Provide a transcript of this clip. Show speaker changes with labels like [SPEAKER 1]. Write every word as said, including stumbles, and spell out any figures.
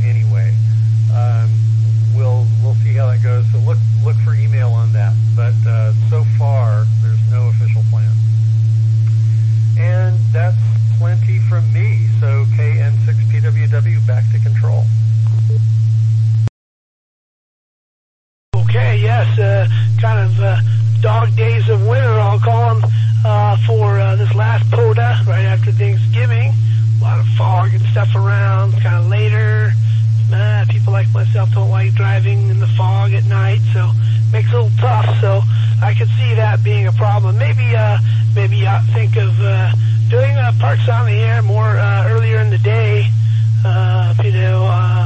[SPEAKER 1] anyway. Um, we'll we'll see how that goes. So look look for email on that. But uh, so far, there's no official plan. And that's plenty from me. So K N six P W W, back to control.
[SPEAKER 2] Okay, yes, uh, kind of uh, dog days of winter, I'll call them, uh, for uh, this last POTA, right after Thanksgiving. A lot of fog and stuff around, kind of later. Uh, people like myself don't like driving in the fog at night, so it makes it a little tough. So I could see that being a problem. Maybe, uh, maybe uh, think of uh, doing uh, Parks on the Air more uh, earlier in the day. Uh, you know. Uh,